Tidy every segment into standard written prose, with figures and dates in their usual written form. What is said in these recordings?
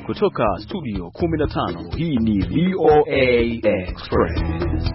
Kutoka studio 15, hii ni VOA Express.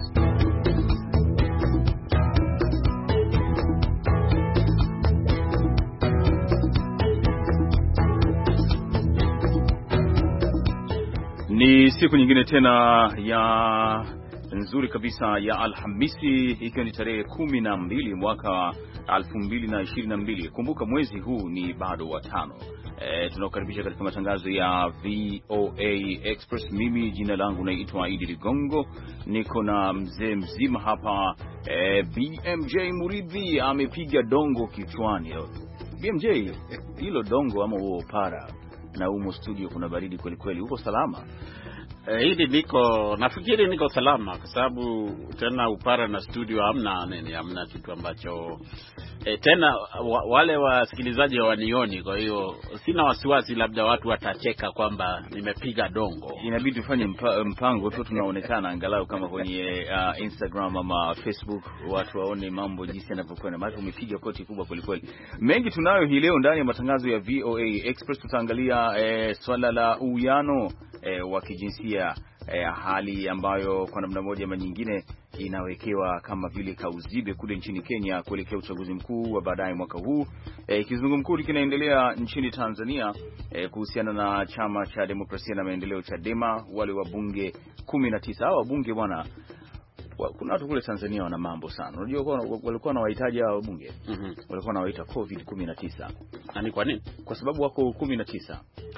Ni siku nyingine tena ya nzuri kabisa ya Alhamisi, ikiwa ni tarehe 12 mwaka 2022. Kumbuka mwezi huu ni bado wa 5. Tunakukaribisha katika matangazo ya VOA Express. Mimi jina langu naitwa Idi Ligongo, niko na mzee mzima hapa. BMJ Muridhi amepiga dongo kichwani. BMJ, hilo dongo ama uo para? Na humo studio kuna baridi kweli kweli. Uko salama? Hili nafikiri niko salama, kwa sababu tena upara na studio hamna kitu ambacho tena wale wasikilizaji hawanioni, kwa hiyo sina wasiwasi labda watu watacheka kwamba nimepiga dongo. Inabidi tufanye mpango tu, tunaonekana angalau kama kwenye Instagram ama Facebook, watu waone mambo jinsi yanavyokwenda. Maana umepiga koti kubwa kweli kweli. Mengi tunayo hii leo ndani ya matangazo ya VOA Express. Tutaangalia swala la uwiano wa kijinsia, hali ambayo kwa namna moja ama nyingine inawekewa kama vile kauzibe kule nchini Kenya kuelekea uchaguzi mkuu wa baadaye mwaka huu. Kizungumkuti kinaendelea nchini Tanzania kuhusiana na chama cha demokrasia na maendeleo Chadema, wale wabunge 19. Hao wabunge bwana, kuna watu kule Tanzania wana mambo sana. Unajua walikuwa wanawahitaji hao wabunge. Walikuwa wanawaita COVID-19. Na ni kwa nini? Kwa sababu wako 19.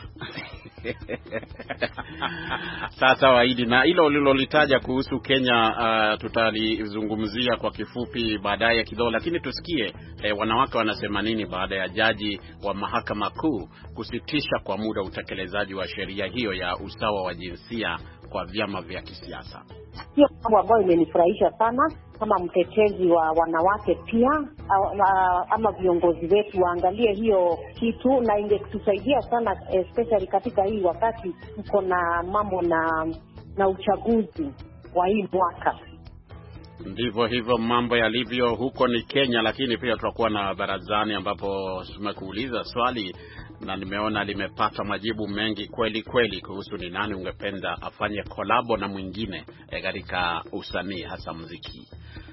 Sasa waidi, na hilo ulilolitaja kuhusu Kenya tutalizungumzia kwa kifupi baadaye kidogo, lakini tusikie wanawake wanasema nini baada ya jaji wa mahakama kuu kusitisha kwa muda utekelezaji wa sheria hiyo ya usawa wa jinsia kwa vyama vya kisiasa. Hiyo mambo ambayo imenifurahisha sana kama mtetezi wa wanawake pia, ama viongozi wetu waangalie hiyo kitu, na ingetusaidia sana especially katika hii wakati tuko na mambo na uchaguzi wa hii mwaka. Ndivyo hivyo mambo yalivyo huko ni Kenya, lakini pia tutakuwa na barazani ambapo tumekuuliza swali na nimeona limepata majibu mengi kweli kweli kuhusu ni nani ungependa afanye kolabo na mwingine katika usanii, hasa muziki.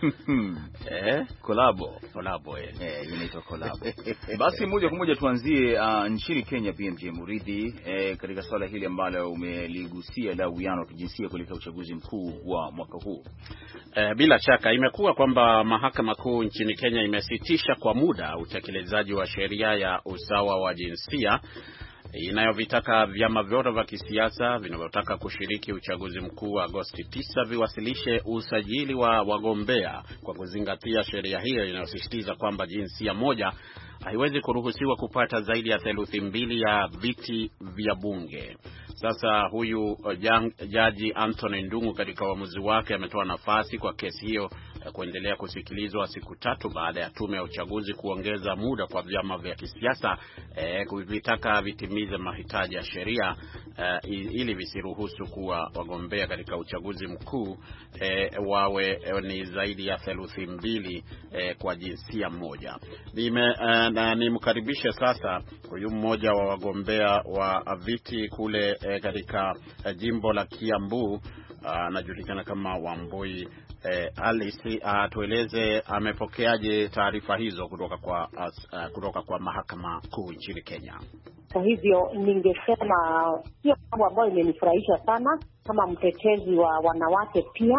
Kolabo inaitwa kolabo. Basi moja kwa moja tuanzie nchini Kenya, BMJ Muridhi, katika swala hili ambalo umeligusia la uwiano wa kijinsia kuelekea uchaguzi mkuu wa mwaka huu. Bila shaka imekuwa kwamba mahakama kuu nchini Kenya imesitisha kwa muda utekelezaji wa sheria ya usawa wa jinsia inayovitaka vyama vyote vya kisiasa vinavyotaka kushiriki uchaguzi mkuu wa Agosti 9 viwasilishe usajili wa wagombea kwa kuzingatia sheria hiyo inayosisitiza kwamba jinsia moja haiwezi kuruhusiwa kupata zaidi ya 2/3 ya viti vya bunge. Sasa huyu jaji Anthony Ndung'u katika uamuzi wake ametoa nafasi kwa kesi hiyo kuendelea kusikilizwa siku 3 baada ya tume ya uchaguzi kuongeza muda kwa vyama vya kisiasa kuvitaka vitimize mahitaji ya sheria ili visiruhusu kuwa wagombea katika uchaguzi mkuu wawe ni zaidi ya 2/3 kwa jinsia moja. Nimkaribishe sasa huyu mmoja wa wagombea wa viti kule katika jimbo la Kiambu, anajulikana kama Wambui. Alice, tueleze amepokeaje taarifa hizo kutoka kwa mahakama kuu nchini Kenya. Kwa hivyo ningesema hiyo mambo ambayo imenifurahisha sana kama mtetezi wa wanawake pia,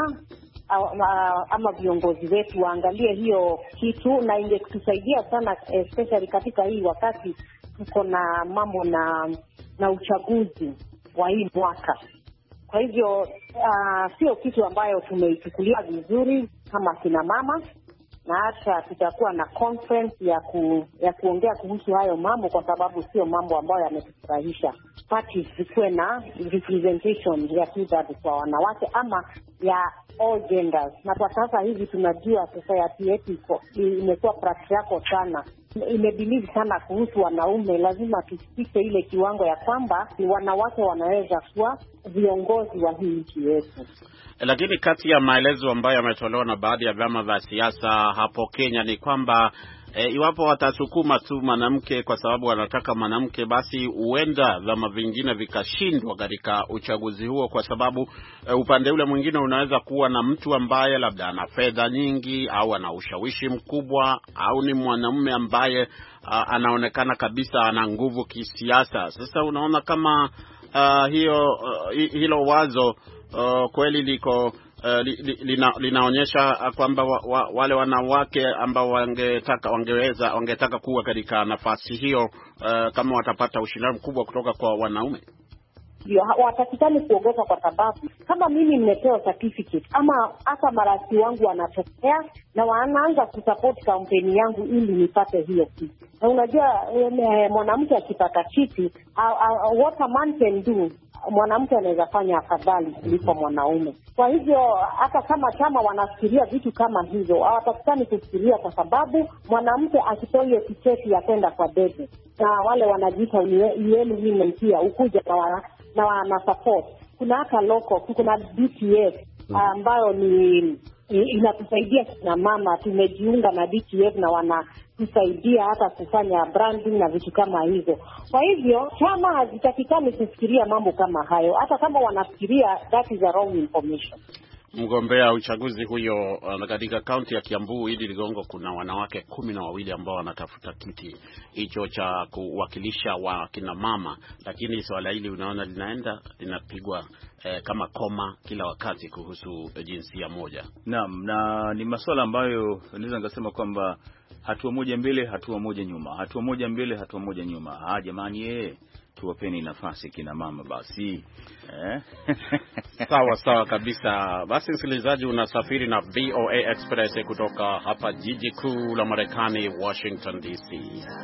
ama viongozi wetu waangalie hiyo kitu, na ingetusaidia sana especially katika hii wakati tuko na mambo na uchaguzi wa hii mwaka. Kwa hivyo sio kitu ambayo tumeichukulia vizuri kama kina mama, na hata tutakuwa na conference ya kuongea kuhusu hayo mambo, kwa sababu sio mambo ambayo yametufurahisha. Parties zikuwe na representation ya kidadi kwa wanawake ama ya all genders. Na kwa sasa hivi tunajua society yetu imekuwa practical sana, imebelieve sana kuhusu wanaume. Lazima tufike ile kiwango ya kwamba wanawake wanaweza kuwa viongozi wa hii nchi yetu. Lakini kati ya maelezo ambayo yametolewa na baadhi ya vyama vya siasa hapo Kenya ni kwamba iwapo watasukuma tu mwanamke kwa sababu wanataka mwanamke, basi huenda vyama vingine vikashindwa katika uchaguzi huo, kwa sababu upande ule mwingine unaweza kuwa na mtu ambaye labda ana fedha nyingi au ana ushawishi mkubwa au ni mwanamume ambaye anaonekana kabisa ana nguvu kisiasa. Sasa unaona kama hilo wazo kweli liko linaonyesha kwamba wale wanawake ambao wangetaka kuwa katika nafasi hiyo, kama watapata ushindani mkubwa kutoka kwa wanaume, ndio watakitani kuogopa, kwa sababu kama mimi nimepewa certificate ama hata marafiki wangu wanatokea na wanaanza kusupport kampeni yangu ili nipate hiyo kiti. Na unajua mwanamke akipata kiti, what a man can do, mwanamke anaweza fanya afadhali kuliko mwanaume. Kwa hivyo hata kama chama wanafikiria vitu kama hivyo, hawatakitani kufikiria, kwa sababu mwanamke akitoa hiyo tiketi ya kwenda kwa debe, na wale wanajiita yenu women pia ukuja na wana support. Kuna hata local, kuna DTF ambayo ni inatusaidia kina mama. Tumejiunga na DTF na wanatusaidia hata kufanya branding na vitu kama hizo. Kwa hivyo chama hazitakikani kufikiria mambo kama hayo, hata kama wanafikiria, that is a wrong information. Mgombea uchaguzi huyo katika kaunti ya Kiambu, Idi Ligongo, kuna wanawake 12 ambao wanatafuta kiti hicho cha kuwakilisha wa kina mama, lakini swala hili unaona linapigwa kama koma kila wakati kuhusu jinsia moja. Naam, na ni masuala ambayo naweza ngasema kwamba hatua moja mbele, hatua moja nyuma, hatua moja mbele, hatua moja nyuma. Jamani, tuwapeni nafasi kina mama basi. Sawa kabisa. Basi msikilizaji, unasafiri na VOA Express kutoka hapa jiji kuu la Marekani, Washington DC.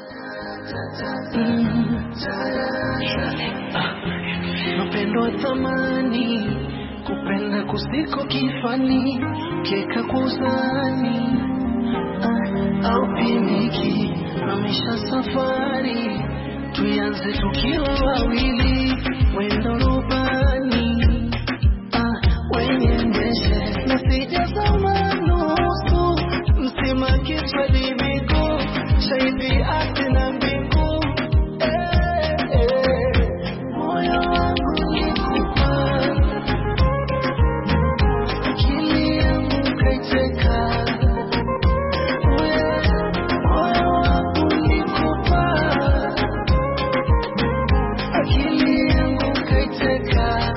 Mapendo thamani, kupenda kusiko kifani, keka kuzani au piniki, mamisha safari, tuanze tukiwa wawili, wendo rubani, wenye ndeshe, nasija zamanusu, msima kichwa dimiko, shaibi ati na mbingu, moyo wangu nikupa, akili yangu kaiteka, moyo wangu nikupa, akili yangu kaiteka.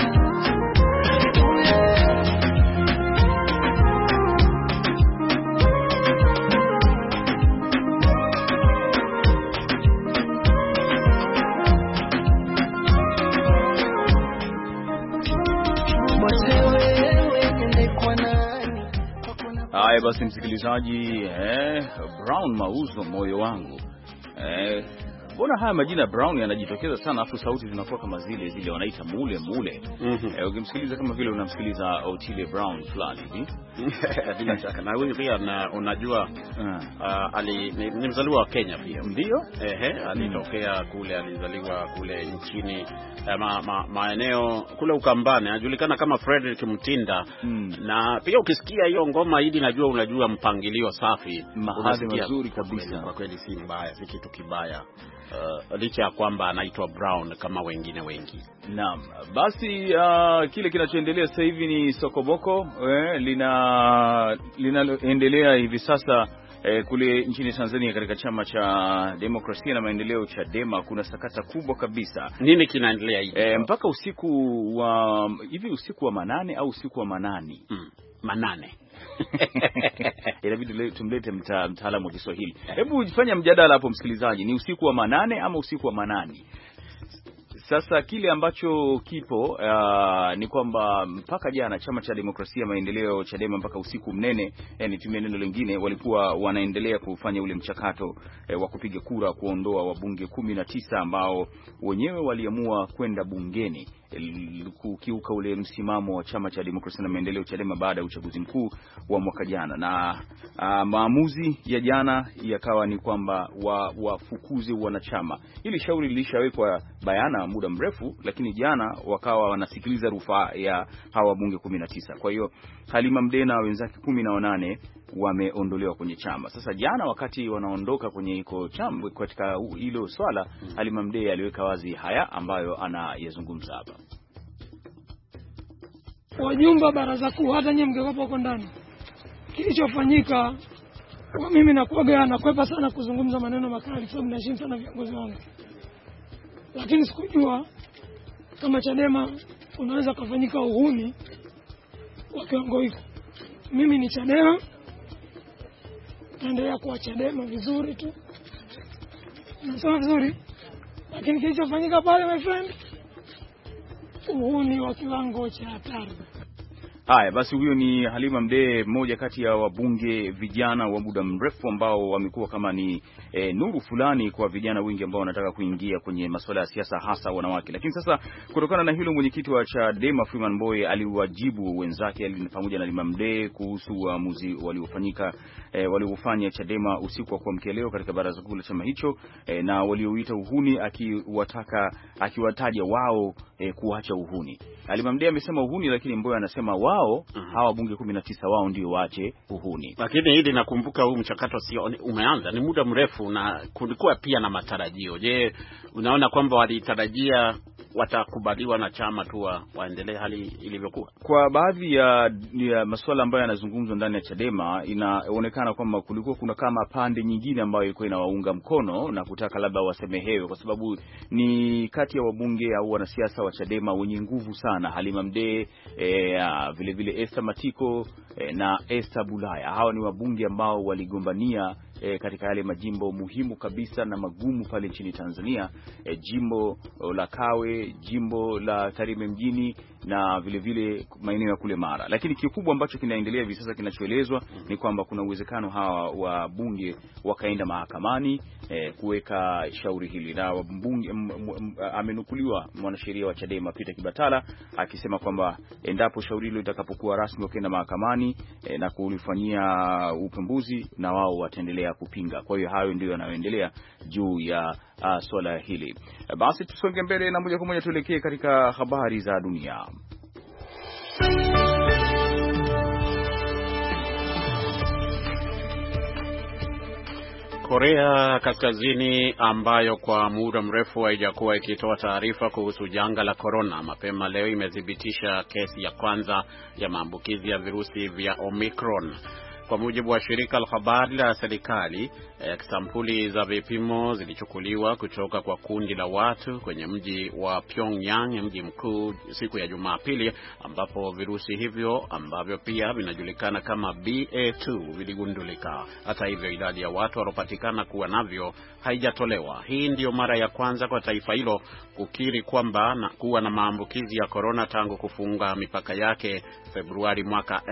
Haya basi msikilizaji, Brown Mauzo, moyo wangu. Mbona haya majina Brown yanajitokeza sana, afu sauti zinakuwa kama zile wanaita mule. Ukimsikiliza kama vile unamsikiliza Otile Brown fulani hivi. Bila shaka. Na huyu pia unajua ni mzaliwa wa Kenya pia. Ndio? Alitokea kule, alizaliwa kule nchini maeneo kule Ukambani, anajulikana kama Frederick Mtinda. Na pia ukisikia hiyo ngoma hili unajua mpangilio safi, mahali mazuri kabisa. Kwa kweli si mbaya, si kitu kibaya. Licha ya kwamba anaitwa Brown kama wengine wengi. Naam, basi kile kinachoendelea sasa hivi ni Sokoboko linaendelea hivi sasa kule nchini Tanzania katika chama cha Demokrasia na Maendeleo, Chadema. Kuna sakata kubwa kabisa. Nini kinaendelea hivi? Mpaka usiku wa manane au usiku wa manani? Manane. Inabidi tumlete mtaalamu wa Kiswahili. Hebu ujifanya mjadala hapo msikilizaji, ni usiku wa manane ama usiku wa manani? Sasa kile ambacho kipo ni kwamba mpaka jana chama cha Demokrasia Maendeleo, Chadema, mpaka usiku mnene, nitumie neno lingine, walikuwa wanaendelea kufanya ule mchakato wa kupiga kura kuondoa wabunge 19 ambao wenyewe waliamua kwenda bungeni kukiuka ule msimamo wa chama cha demokrasia na maendeleo Chadema baada ya uchaguzi mkuu wa mwaka jana, na maamuzi ya jana yakawa ni kwamba wafukuze wanachama. Ili shauri lilishawekwa bayana muda mrefu, lakini jana wakawa wanasikiliza rufaa ya hawa wabunge 19. Kwa hiyo Halima Mdee na wenzake 18 wameondolewa kwenye chama. Sasa jana wakati wanaondoka kwenye iko chama katika hilo swala, Halima Mdee aliweka wazi haya ambayo anayazungumza hapa. Wajumbe wa baraza kuu, hata nyinyi mngekuwa huko ndani, kilichofanyika kwa mimi nakwepa sana kuzungumza maneno makali, sababu naheshimu sana viongozi wangu, lakini sikujua kama Chadema unaweza kufanyika uhuni wa kiwango hiko. Mimi ni Chadema, naendelea kuwa Chadema vizuri tu, nasema vizuri, lakini kilichofanyika pale, my friend, uhuni wa kiwango cha hatari. Haya basi, huyo ni Halima Mdee, mmoja kati ya wabunge vijana wa muda mrefu ambao wamekuwa kama ni nuru fulani kwa vijana wengi ambao wanataka kuingia kwenye masuala ya siasa, hasa wanawake. Lakini sasa kutokana na hilo, mwenyekiti wa Chadema Freeman Mbowe aliwajibu wenzake pamoja na Halima Mdee kuhusu uamuzi waliofanya Chadema usiku wa kuamkia leo katika baraza kuu la chama hicho, na walioita uhuni, akiwataja wao kuacha uhuni. Halima Mdee amesema uhuni, lakini Mbowe anasema wao hawa bunge 19 wao ndio waache uhuni. Lakini hili nakumbuka huu mchakato sio umeanza, ni muda mrefu na kulikuwa pia na matarajio. Je, unaona kwamba walitarajia watakubaliwa na chama tu waendelee hali ilivyokuwa? Kwa baadhi ya masuala ambayo yanazungumzwa ndani ya Chadema, inaonekana kwamba kulikuwa kuna kama pande nyingine ambayo ilikuwa inawaunga mkono na kutaka labda wasemehewe, kwa sababu ni kati ya wabunge au wanasiasa wa Chadema wenye nguvu sana, Halima Mdee, vile vile Esther Matiko na Esther Bulaya. Hao ni wabunge ambao waligombania katika yale majimbo muhimu kabisa na magumu pale nchini Tanzania, jimbo la Kawe, jimbo la Tarime mjini na vile vile maeneo ya kule Mara. Lakini kikubwa ambacho kinaendelea hivi sasa kinachoelezwa ni kwamba kuna uwezekano hawa wabunge wakaenda mahakamani kuweka shauri hili, na mbunge amenukuliwa mwanasheria wa Chadema Peter Kibatala akisema kwamba endapo shauri hilo litakapokuwa rasmi wakaenda mahakamani na kulifanyia upembuzi, na wao wataendelea kupinga. Kwa hiyo hayo ndio yanayoendelea juu ya swala hili. Basi tusonge mbele na moja kwa moja tuelekee katika habari za dunia. Korea Kaskazini, ambayo kwa muda mrefu haijakuwa ikitoa taarifa kuhusu janga la corona, mapema leo imethibitisha kesi ya kwanza ya maambukizi ya virusi vya Omicron. Kwa mujibu wa shirika la habari la serikali, sampuli za vipimo zilichukuliwa kutoka kwa kundi la watu kwenye mji wa Pyongyang, mji mkuu, siku ya Jumapili, ambapo virusi hivyo ambavyo pia vinajulikana kama BA2 viligundulika. Hata hivyo, idadi ya watu waliopatikana kuwa navyo haijatolewa. Hii ndiyo mara ya kwanza kwa taifa hilo kukiri kwamba kuwa na maambukizi ya corona tangu kufunga mipaka yake Februari mwaka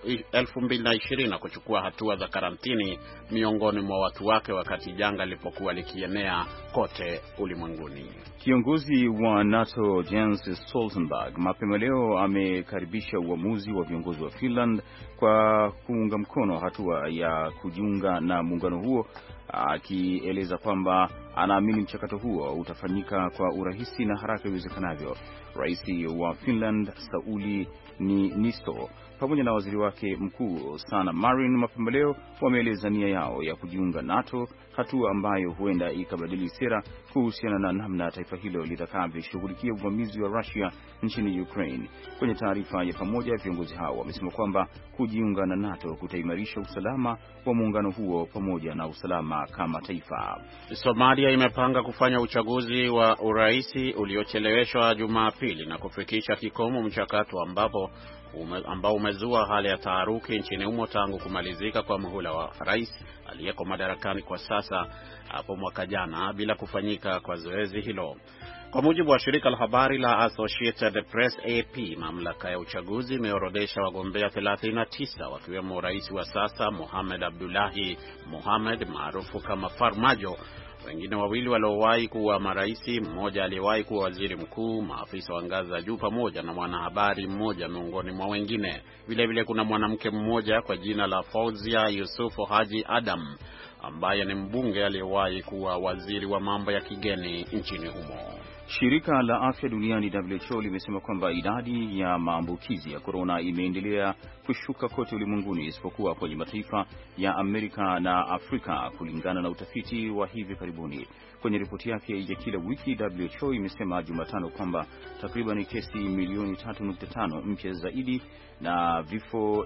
2020 na kuchukua hatua za karantini miongoni mwa watu wake wakati janga lilipokuwa likienea kote ulimwenguni. Kiongozi wa NATO Jens Stoltenberg mapema leo amekaribisha uamuzi wa viongozi wa Finland kwa kuunga mkono hatua ya kujiunga na muungano huo, akieleza kwamba anaamini mchakato huo utafanyika kwa urahisi na haraka iwezekanavyo. Rais wa Finland Sauli Niinisto pamoja na waziri wake mkuu Sanna Marin mapema leo wameeleza nia yao ya kujiunga NATO, hatua ambayo huenda ikabadili sera kuhusiana na namna taifa hilo litakavyoshughulikia uvamizi wa Russia nchini Ukraine. Kwenye taarifa ya pamoja, viongozi hao wamesema kwamba kujiunga na NATO kutaimarisha usalama wa muungano huo pamoja na usalama kama taifa. Somalia imepanga kufanya uchaguzi wa urais uliocheleweshwa Jumapili na kufikisha kikomo mchakato ambao umezua hali ya taharuki nchini humo tangu kumalizika kwa muhula wa rais aliyeko madarakani kwa sasa hapo mwaka jana bila kufanyika kwa zoezi hilo. Kwa mujibu wa shirika la habari la Associated Press AP, mamlaka ya uchaguzi imeorodhesha wagombea 39 wakiwemo rais wa sasa Mohamed Abdullahi Mohamed maarufu kama Farmajo, Wengine wawili waliowahi kuwa marais, mmoja aliyewahi kuwa waziri mkuu, maafisa wa ngazi za juu pamoja na mwanahabari mmoja miongoni mwa wengine. Vile vile kuna mwanamke mmoja kwa jina la Fauzia Yusufu Haji Adam ambaye ni mbunge aliyewahi kuwa waziri wa mambo ya kigeni nchini humo. Shirika la Afya Duniani WHO limesema kwamba idadi ya maambukizi ya korona imeendelea kushuka kote ulimwenguni isipokuwa kwenye mataifa ya Amerika na Afrika kulingana na utafiti wa hivi karibuni. Kwenye ripoti yake ya kila wiki, WHO imesema Jumatano kwamba takriban kesi milioni 3.5 mpya zaidi na vifo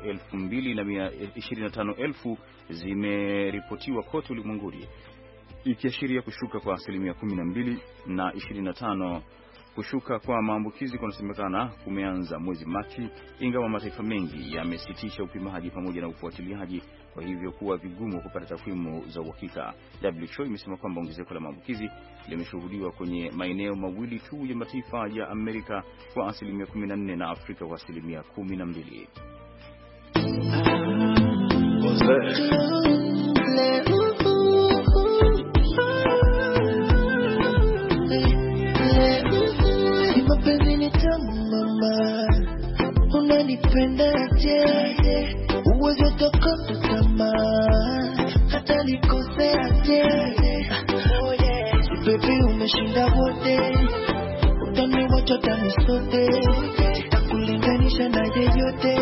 225,000 zimeripotiwa kote ulimwenguni, ikiashiria kushuka kwa 12% na 25%. Kushuka kwa maambukizi kunasemekana kumeanza mwezi Machi, ingawa mataifa mengi yamesitisha upimaji pamoja na ufuatiliaji, kwa hivyo kuwa vigumu kupata takwimu za uhakika. WHO imesema kwamba ongezeko la maambukizi limeshuhudiwa kwenye maeneo mawili tu ya mataifa ya Amerika kwa 14% na Afrika kwa 12%. Unanipendaje, uwezo toka tamaa, hata nikoseaje. Oh yeah, baby umeshinda wote, utaniwacha tani sote, nitakulinganisha na yeyote,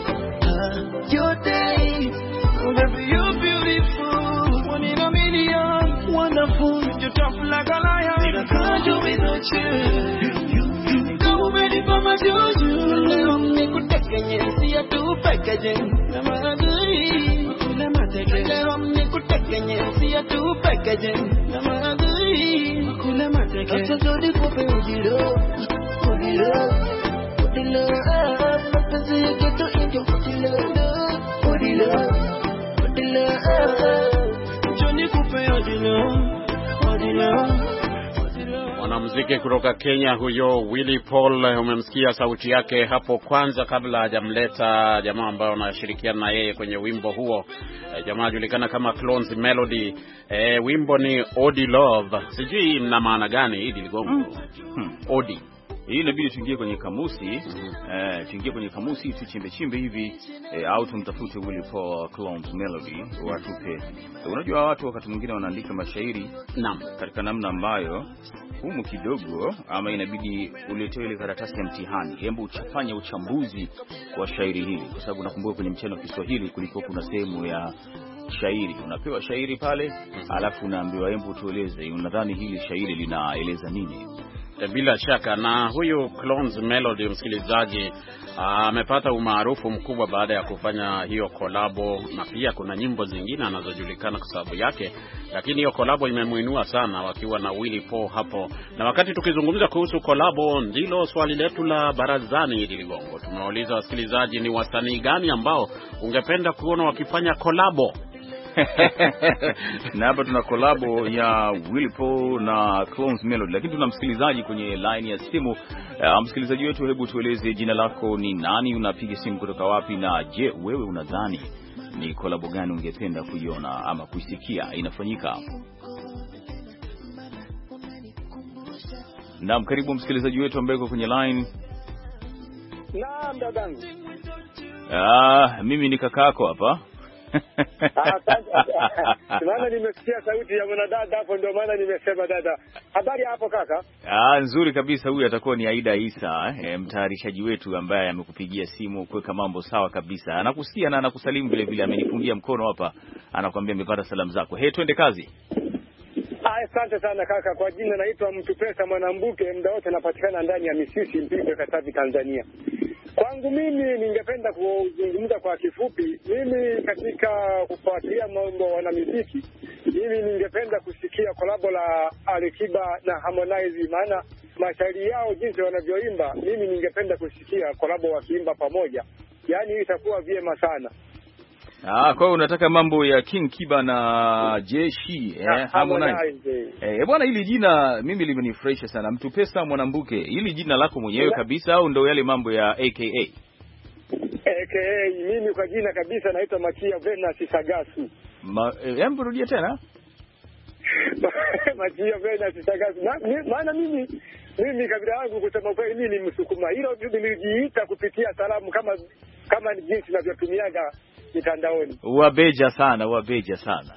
yote. Oh baby you're beautiful, one in a million, wonderful, you're tough like a lion. I can't do without you. Mama Jojo, leo nikutekenye, siya tu packaging. Mama Jojo, makula mateke. Leo nikutekenye, siya tu packaging. Mama Jojo, makula mateke. Sasa zodi kope udilo, udilo, udilo. Mapenzi yake tu indio udilo, udilo, udilo. Joni kope udilo, udilo. Mwanamuziki kutoka Kenya huyo Willy Paul, umemsikia sauti yake hapo kwanza kabla hajamleta jamaa ambao anashirikiana na yeye kwenye wimbo huo. Jamaa julikana kama Clones Melody. Wimbo ni Odi Love. Sijui mna maana gani hili ligongo. Odi. Hii inabidi tuingie kwenye kamusi, tuingie kwenye kamusi tuchimbe hivi, au tumtafute Willy Paul Clones Melody watupe. Unajua watu wakati mwingine wanaandika mashairi katika namna ambayo humu kidogo, ama inabidi uletewe ile karatasi ya mtihani. Hebu uchafanye uchambuzi wa shairi hili, kwa sababu nakumbuka kwenye mchano wa Kiswahili kulikuwa kuna sehemu ya shairi, unapewa shairi pale, alafu unaambiwa hebu tueleze unadhani hili shairi linaeleza nini. Bila shaka, na huyu Clones Melody, msikilizaji, amepata umaarufu mkubwa baada ya kufanya hiyo kolabo, na pia kuna nyimbo zingine anazojulikana kwa sababu yake, lakini hiyo kolabo imemuinua sana wakiwa na Willy Paul hapo. Na wakati tukizungumza kuhusu kolabo, ndilo swali letu la barazani hili ligongo. Tumeuliza wasikilizaji, ni wasanii gani ambao ungependa kuona wakifanya kolabo? Na hapa tuna kolabo ya Willy Paul na Clones Melody, lakini tuna msikilizaji kwenye line ya simu. Msikilizaji wetu, hebu tueleze jina lako ni nani, unapiga simu kutoka wapi, na je, wewe unadhani ni kolabo gani ungependa kuiona ama kuisikia inafanyika? Naam, karibu msikilizaji wetu ambaye uko kwenye line. Naam dadangu. Mimi ni kakako hapa. Maana nimesikia sauti ya mwanadada hapo, ndio maana nimesema dada. Habari hapo kaka? Nzuri kabisa. Huyu atakuwa ni Aida Isa, mtayarishaji wetu ambaye amekupigia simu kuweka mambo sawa kabisa. Anakusikia na anakusalimu vile vile, amenipungia mkono hapa, anakuambia amepata salamu zako. Twende kazi. Asante sana kaka. Kwa jina naitwa Mtupesa Mwanambuke, muda wote napatikana ndani ya Misisi Mpige, Katavi, Tanzania. Kwangu mimi ningependa kuzungumza kwa kifupi. Mimi katika kufuatilia mambo wanamuziki, mimi ningependa kusikia kolabo la Alikiba na Harmonize, maana mashairi yao jinsi wanavyoimba, mimi ningependa kusikia kolabo wakiimba pamoja. Yaani itakuwa vyema sana. Kwa hiyo unataka mambo ya King Kiba na Jeshi Harmonize. Bwana, hili jina mimi limenifurahisha sana. Mtupesa Mwanambuke, hili jina lako mwenyewe kabisa au ndio yale mambo ya AKA? AKA, mimi kwa jina kabisa naitwa Makia Venus Sagasu. Hebu rudia tena. Machio kwenda sitakazi. Maana mimi kabila yangu kusema kweli mimi ni Msukuma. Hilo nilijiita kupitia salamu kama ni jinsi ninavyotumiaga mitandaoni. Wabeja sana. Wabeja sana.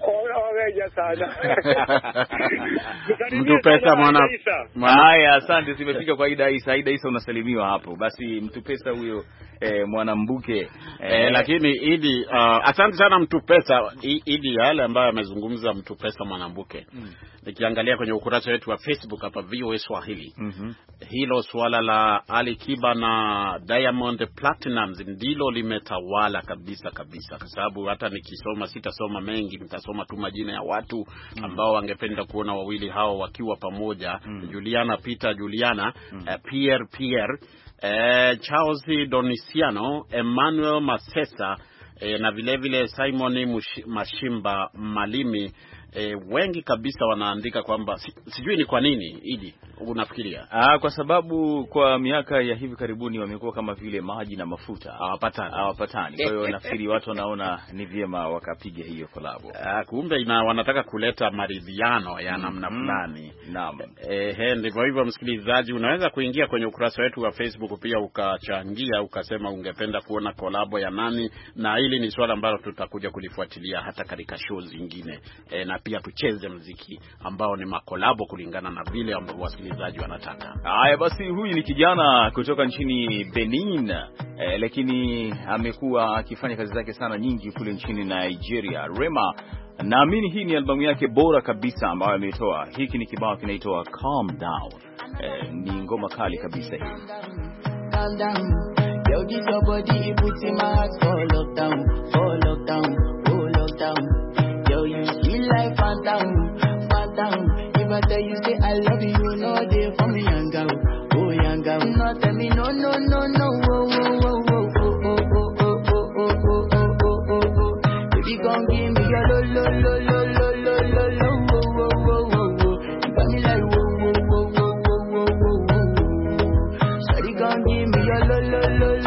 Mtu pesa mwana. Haya, asante, zimefika kwa Aida Isa unasalimiwa hapo. Basi Mtu Pesa huyo Mwanambuke. Lakini Idi, asante sana Mtu Pesa. Idi yale ambayo amezungumza Mtu Pesa Mwanambuke. Nikiangalia kwenye ukurasa wetu wa Facebook hapa VOA Swahili. Hilo swala la Ali Kiba na Diamond Platinumz ndilo limetawala kabisa kwa sababu hata nikisoma sitasoma mengi, nitasoma tu majina ya watu ambao wangependa kuona wawili hao wakiwa pamoja. Juliana Peter Juliana, Pierre Charles Donisiano, Emmanuel Masesa na vile Simon Mashimba Malimi. Wengi kabisa wanaandika kwamba sijui ni kwa nini. Idi, unafikiria? Kwa sababu kwa miaka ya hivi karibuni wamekuwa kama vile maji na mafuta, hawapatani. Kwa hiyo nafikiri watu wanaona ni vyema wakapiga hiyo kolabo. Kumbe wanataka kuleta maridhiano ya namna fulani. Naam. Ndivyo hivyo, msikilizaji, unaweza kuingia kwenye ukurasa wetu wa Facebook pia ukachangia, ukasema ungependa kuona kolabo ya nani, na hili ni swala ambalo tutakuja kulifuatilia hata katika show zingine. Na pia tucheze muziki ambao ni makolabo kulingana na vile ambavyo wasikilizaji wanataka. Haya basi, huyu ni kijana kutoka nchini Benin, lakini amekuwa akifanya kazi zake sana nyingi kule nchini Nigeria. Rema, naamini hii ni albamu yake bora kabisa ambayo ametoa. Hiki ni kibao kinaitwa Calm Down. Ni ngoma kali kabisa hii. Calm down. Yo, this your body, it puts in my heart for lockdown. You feel like phantom. If I tell you say I love you, no day for me, young girl. No tell me no. Baby, gon' give me your lo. You got me like Shawty gon' give me your lo.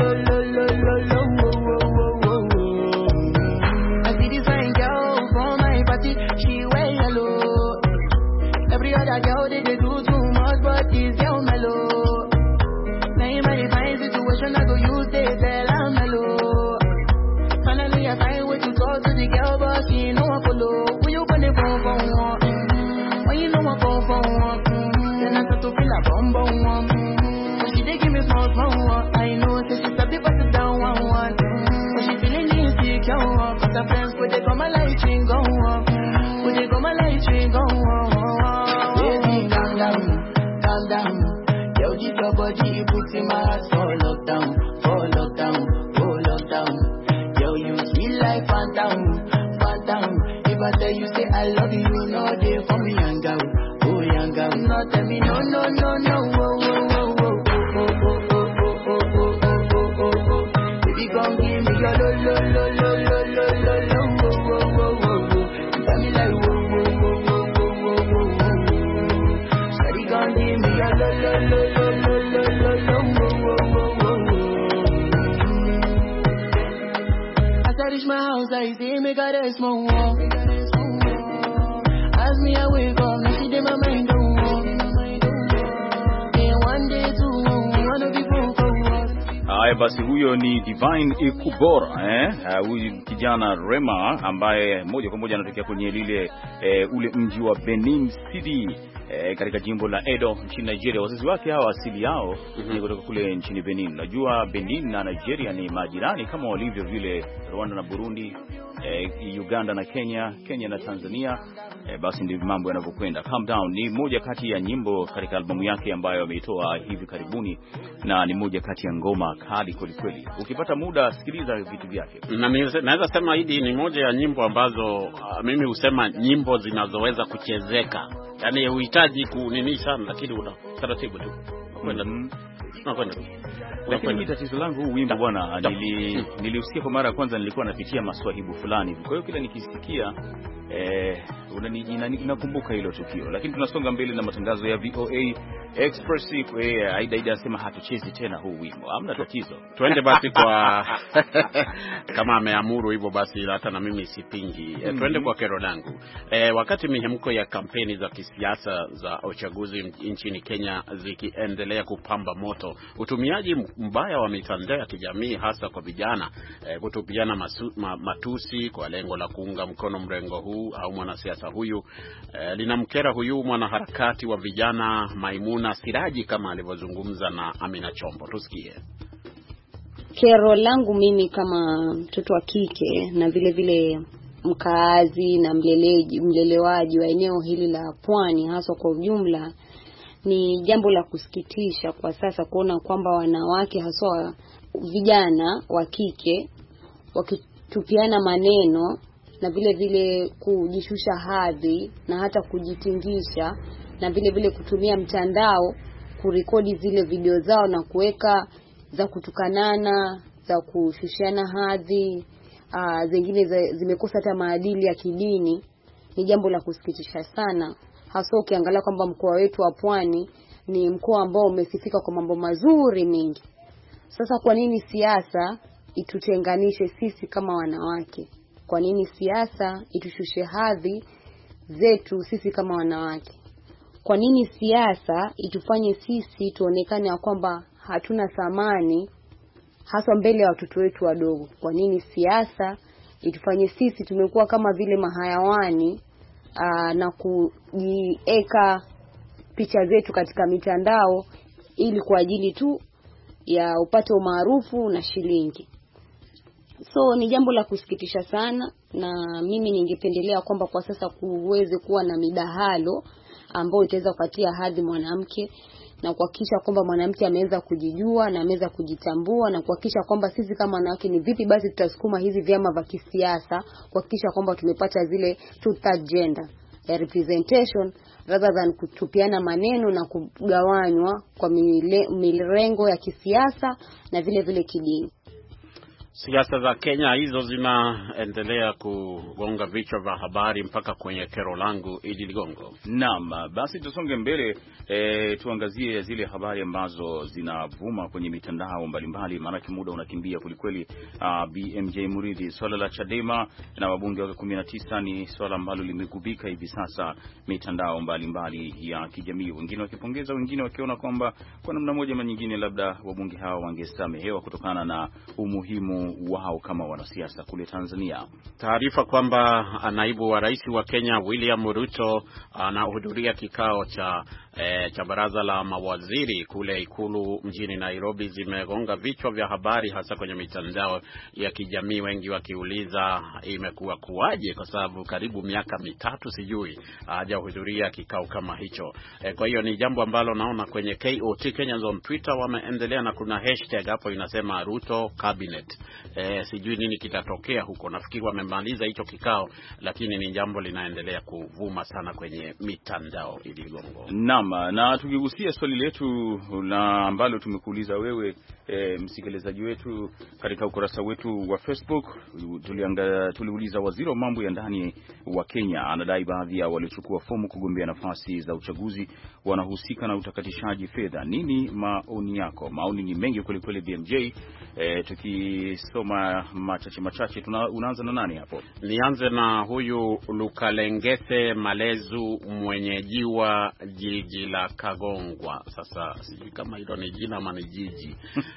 She wear yellow. Every other girl they do too much, but this girl mellow. Now in my fine situation, I go use this tell I'm mellow. Finally I find way to talk to the girl, but she know I follow. When you gonna phone for one? When you know I phone for one? Then I start to feel a bum. When she dey give me small one, I know that she's a bit better down one. When she feeling insecure, cause her friends put they come a light ring go on. Baby, calm down. Yo, this your body, it puts in my heart for lockdown. Yo, you feel like phantom. If I tell you say I love you, no day for me, young girl. No tell me no. Baby, come give me your lo. As I reach my house, I see me got a small walk. As me I wake up, now she did my mind don't walk. Then one day two, one of people go walk. Haya basi, huyo ni Divine Ikubora, huyu kijana Rema ambaye moja kwa moja anatokea kwenye ule mji wa Benin City katika jimbo la Edo nchini Nigeria. Wazazi wake hawa asili yao ni kutoka kule nchini Benin. Najua Benin na Nigeria ni majirani kama walivyo vile Rwanda na Burundi, Uganda na Kenya na Tanzania. Basi ndivyo mambo yanavyokwenda. Calm Down ni moja kati ya nyimbo katika albamu yake ambayo ameitoa hivi karibuni, na ni moja kati ya ngoma kali kweli. Ukipata muda sikiliza vitu vyake. Na naweza sema hii ni moja ya nyimbo ambazo mimi husema nyimbo zinazoweza kuchezeka. Yaani uhitaji kunini sana, lakini una taratibu tu kwenda Lakini tatizo langu huu wimbo bwana, niliusikia kwa mara ya kwanza, nilikuwa napitia maswahibu fulani. Kwa hiyo kila nikisikia nakumbuka hilo tukio. Lakini tunasonga mbele na matangazo ya VOA Express. Aida anasema hatuchezi tena huu wimbo. Hamna tatizo. Tuende basi kwa kama ameamuru hivyo basi hata na mimi sipingi. Tuende kwa kero langu. Wakati mihemko ya kampeni za kisiasa za uchaguzi nchini Kenya zikiendelea kupamba moto, utumiaji mbaya wa mitandao ya kijamii hasa kwa vijana kutupiana matusi kwa lengo la kuunga mkono mrengo huu au mwanasiasa huyu linamkera huyu mwanaharakati wa vijana Maimuna Siraji, kama alivyozungumza na Amina Chombo. Tusikie. Kero langu mimi kama mtoto wa kike na vile vile mkaazi na mlelewaji wa eneo hili la Pwani hasa kwa ujumla, ni jambo la kusikitisha kwa sasa kuona kwamba wanawake hasa vijana wa kike wakitupiana maneno na vile vile kujishusha hadhi na hata kujitingisha na vile vile kutumia mtandao kurekodi zile video zao na kuweka za kutukanana, za kushushiana hadhi, zingine zimekosa hata maadili ya kidini. Ni jambo la kusikitisha sana, hasa ukiangalia kwamba mkoa wetu wa Pwani ni mkoa ambao umesifika kwa mambo mazuri mengi. Sasa kwa nini siasa itutenganishe sisi kama wanawake? Kwa nini siasa itushushe hadhi zetu sisi kama wanawake? Kwa nini siasa itufanye sisi tuonekane kwamba hatuna thamani hasa mbele ya watoto wetu wadogo? Kwa nini siasa itufanye sisi tumekuwa kama vile mahayawani na kujieka picha zetu katika mitandao ili kwa ajili tu ya upate umaarufu na shilingi? So ni jambo la kusikitisha sana, na mimi ningependelea kwamba kwa sasa kuweze kuwa na midahalo ambao itaweza kupatia hadhi mwanamke na kuhakikisha kwamba mwanamke ameweza kujijua na ameweza kujitambua, na kuhakikisha kwamba sisi kama wanawake ni vipi basi tutasukuma hizi vyama vya kisiasa kuhakikisha kwamba tumepata zile two-third gender representation rather than kutupiana maneno na kugawanywa kwa milengo ya kisiasa na vile vile kidini. Siasa za Kenya hizo zinaendelea kugonga vichwa vya habari mpaka kwenye kero langu Idi Ligongo. Naam, basi tusonge mbele, tuangazie zile habari ambazo zinavuma kwenye mitandao mbalimbali, maana muda unakimbia kulikweli. BMJ Muridhi, swala la Chadema na wabunge wake 19 ni swala ambalo limegubika hivi sasa mitandao mbalimbali ya kijamii, wengine wakipongeza, wengine wakiona kwamba kwa namna moja ama nyingine labda wabunge hao wangesamehewa kutokana na umuhimu wao kama wanasiasa kule Tanzania. Taarifa kwamba naibu wa rais wa Kenya William Ruto anahudhuria kikao cha baraza la mawaziri kule Ikulu mjini Nairobi zimegonga vichwa vya habari hasa kwenye mitandao ya kijamii, wengi wakiuliza imekuwa kuwaje, kwa sababu karibu miaka mitatu sijui hajahudhuria kikao kama hicho. Kwa hiyo ni jambo ambalo naona kwenye KOT Kenyans on Twitter wameendelea, na kuna hashtag hapo inasema Ruto cabinet. Sijui nini kitatokea huko. Nafikiri wamemaliza hicho kikao, lakini ni jambo linaendelea kuvuma sana kwenye mitandao ili gongo. Naam, na tukigusia swali letu na ambalo tumekuuliza wewe msikilizaji wetu katika ukurasa wetu wa Facebook, tuliuliza waziri wa mambo ya ndani wa Kenya anadai baadhi ya waliochukua fomu kugombea nafasi za uchaguzi wanahusika na utakatishaji fedha. Nini maoni yako? Maoni ni mengi kweli kweli BMJ. Tukisoma machache unaanza na nani hapo? Nianze na huyu Lukalengese Malezu mwenyejiwa jiji la Kagongwa. Sasa sijui kama hilo ni jina ama ni jiji.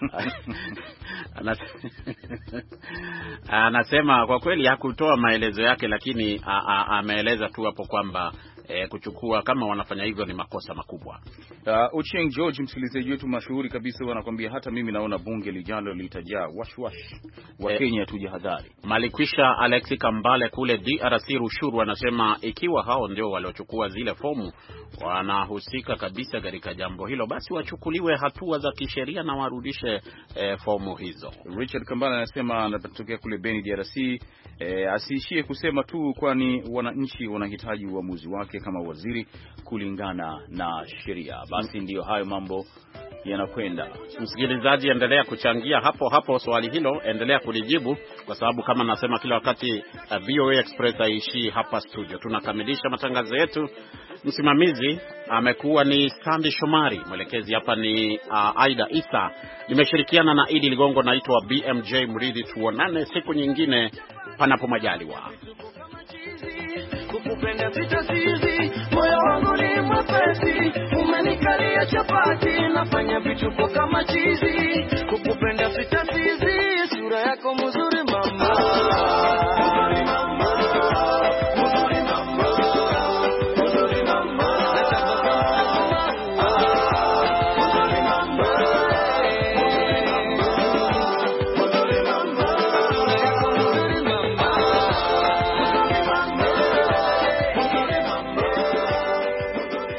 Anasema kwa kweli hakutoa maelezo yake, lakini ameeleza tu hapo kwamba kuchukua kama wanafanya hivyo ni makosa makubwa. Ochieng George, msikilizaji wetu mashuhuri kabisa, wanakuambia hata mimi naona bunge lijalo litajaa washwash wa Kenya, tujihadhari. Malikwisha Alexi Kambale kule DRC Rushuru anasema ikiwa hao ndio waliochukua zile fomu wanahusika kabisa katika jambo hilo, basi wachukuliwe hatua za kisheria na warudishe fomu hizo. Richard Kambale anasema anatokea kule Beni DRC, asiishie kusema tu, kwani wananchi wanahitaji uamuzi wake kama waziri kulingana na sheria. Basi ndiyo hayo mambo yanakwenda. Msikilizaji, endelea kuchangia hapo hapo swali hilo, endelea kulijibu, kwa sababu kama nasema kila wakati VOA Express haishi hapa studio. Tunakamilisha matangazo yetu. Msimamizi amekuwa ni Sandy Shomari, mwelekezi hapa ni Aida Isa. Nimeshirikiana na Idi Ligongo, naitwa BMJ Mridhi. Tuonane siku nyingine panapo majaliwa. Kukupenda sitasizi, moyo wangu ni mwepesi, umenikalia chapati, nafanya vituko kama chizi.